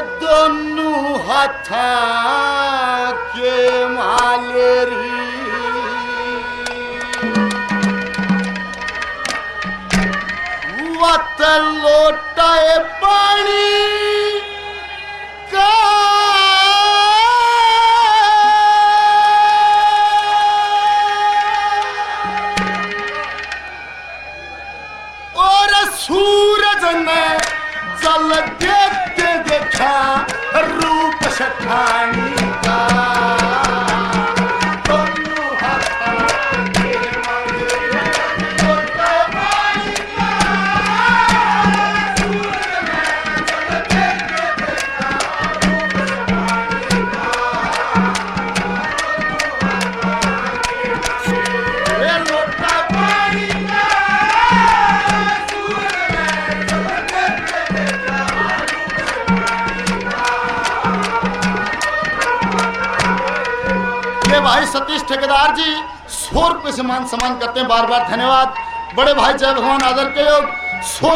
दोनों हाथा के मालेरी वत लोटाए पानी का और सूरज ने जल देखते देखा रूप सठानी का भाई सतीश ठेकेदार जी 100 रुपये से मान सम्मान करते हैं, बार बार धन्यवाद। बड़े भाई जय भगवान आदर के योग 100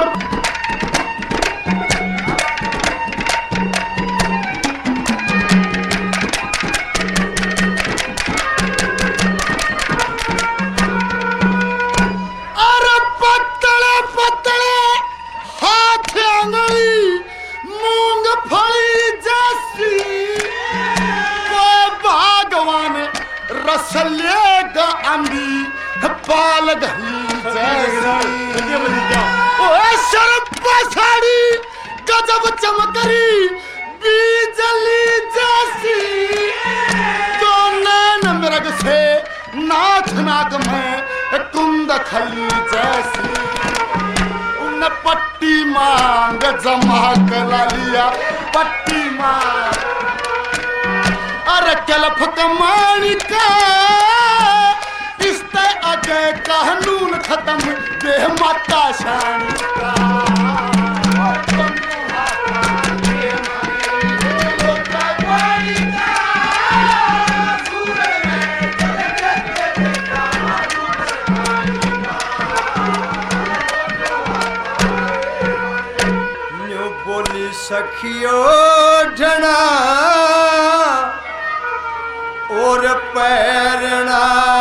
अरे पतले पतले हाथ अंगली मूंगफली जैसी भगवान रसलेगा अम्बी पाल गही साड़ी गजब चमकरी बिजली जैसी तो नैन मृग से नाथ नाक में कुंद खली जैसी उन पट्टी मांग जमा करा लिया पट्टी मांग अरे कलफ कमानी का इसते आगे कानून खत्म देह माता शानी का बोली सखियो ढना और पैरना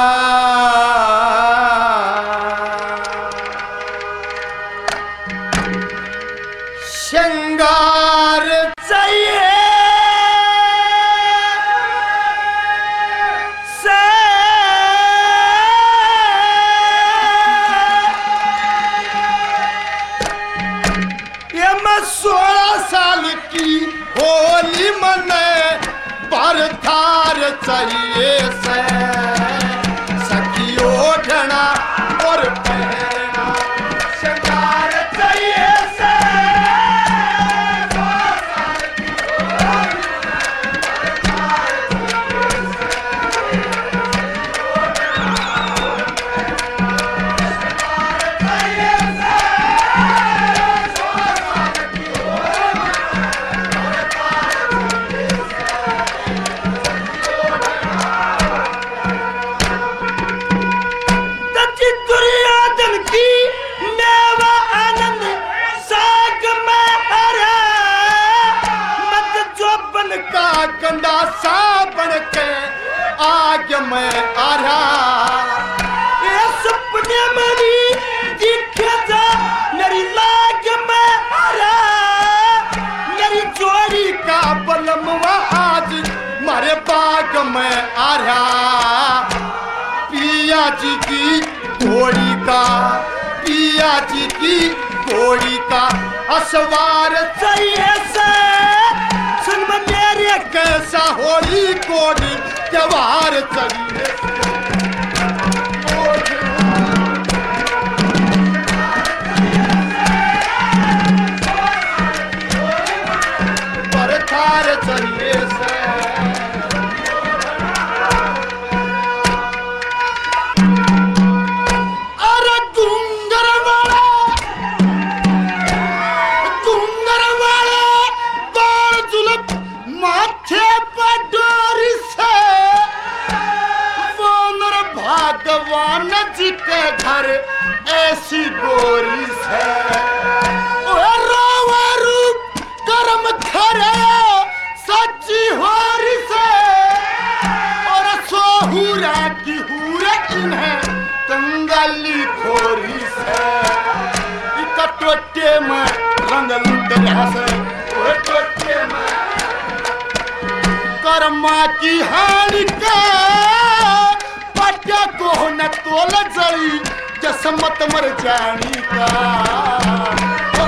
श्रृंगार चाहिए से ये मैं 16 साल की होली मने परथार चाहिए से सखियो ढना और पहरना श्रृंगार चाहिए से गंदा सा बन के आगे मैं आ रहा ये सपने मेरी दिखे जा मेरी लाग में आ रहा मेरी जोड़ी का बलमवा आज मारे बाग में आ रहा पिया जी की घोड़ी का पिया जी की घोड़ी का असवार चाहिए से सुन मेरे कैसा होली कोडी त्योहार चाहिए परथार चाहिए से अरे डूंगर वाला बाल जुलप माथे पर डोरी से वानर भगवान जी के घर ऐसी गोरी से रूप कर्म खरे साली खोरी से टोटे में रंग लुट रहा से टोटे में कर्मा की हानि का पट्या को न तोल जड़ी जसमत मर जानी का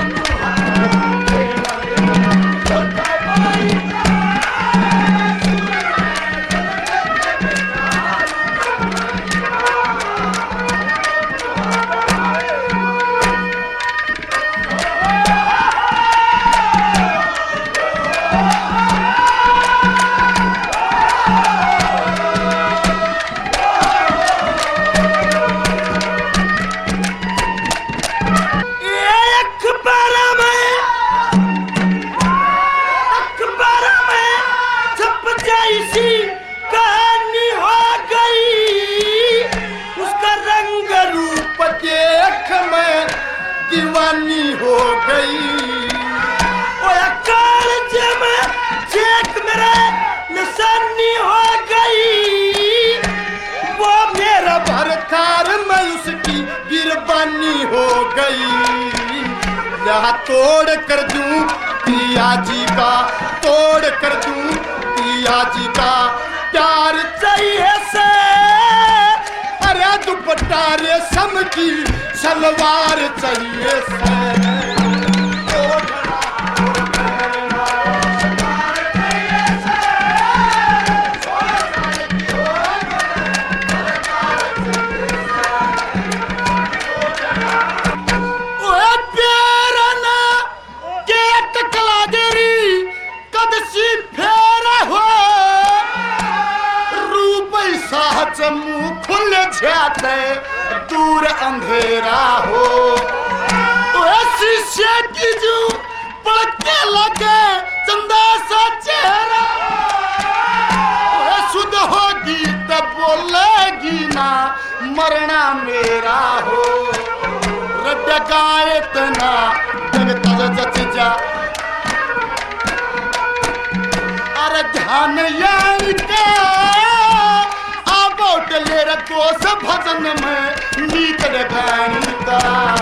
दीवानी हो गई मेरे निशानी हो गई वो मेरा भरतार मैं उसकी गिरबानी हो गई यहाँ तोड़ कर दूं पिया जी का तोड़ कर दूं पिया जी का प्यार चाहिए से अरे दुपट्टा रेशम की सलवार चाहिए से मुंह खुल जाते दूर अंधेरा हो शीशे की जो पड़के लगे चंदा सा चेहरा शुद्ध होगी तब बोलेगी ना मरना मेरा हो रट गाए तना जग तज जा अरे ध्यान यार का ले रखो सब भजन में नीत गानी का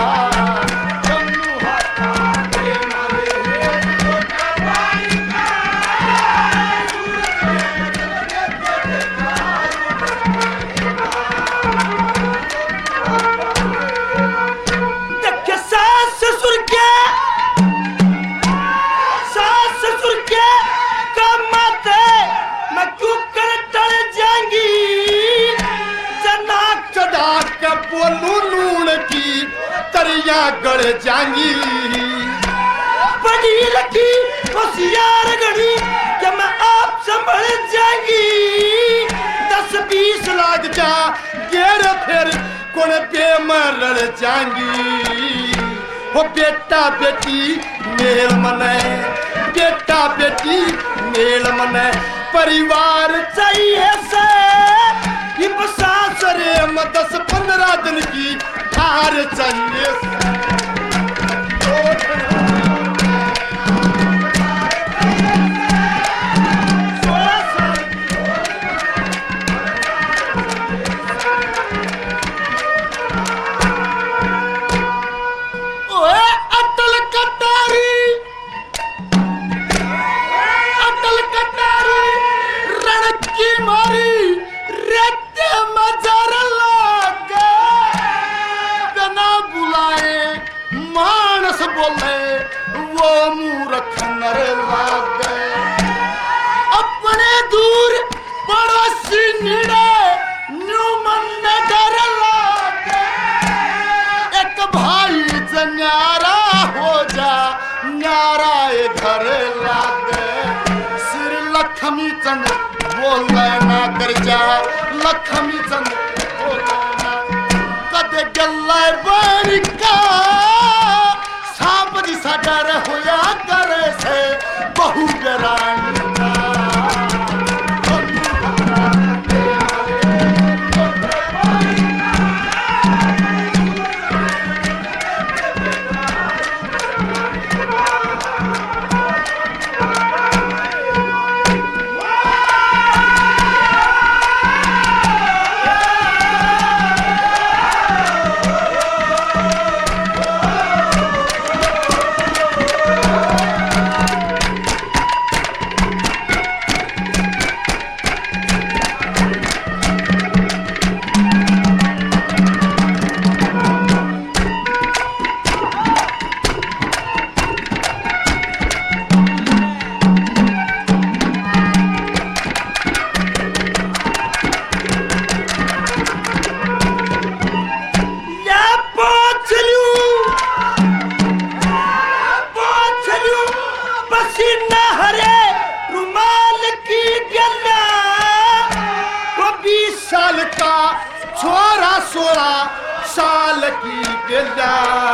गड़ जाएंगी बड़ी लगी होशियार गड़ी कि मैं आप संभल जाएंगी 10-20 लाख जा गेर फिर कौन बेमर जाएंगी वो बेटा बेटी मेल मने बेटा बेटी मेल मने परिवार चाहिए से सासरे में 10-15 दिन की हार चाहिए बोले वो मूर्ख नर लागे अपने दूर पड़ोसी निड़े न्यू मन डर लागे एक भाई न्यारा हो जा न्यारा घर लागे सिर लक्ष्मी चंद बोले ना कर जा लक्ष्मी चंद बोले ना कदे गल्ला बन का डर होया करे से बहु डरानी गेला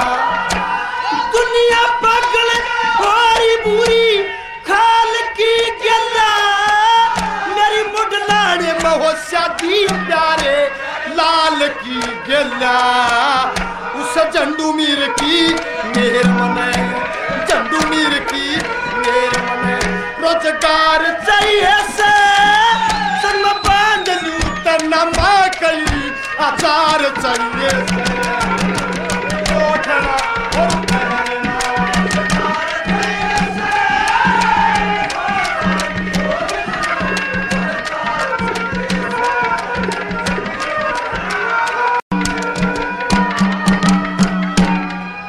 दुनिया पागल होरी बुरी खाल की गेला मेरी मुडलाने महोत्सव दी प्यारे लाल की गेला उस झंडू मीर की मेहर मने झंडू मीर की मेहर मने रोजगार चाहिए से सन्म बांध लू तना कई आचार चाहिए से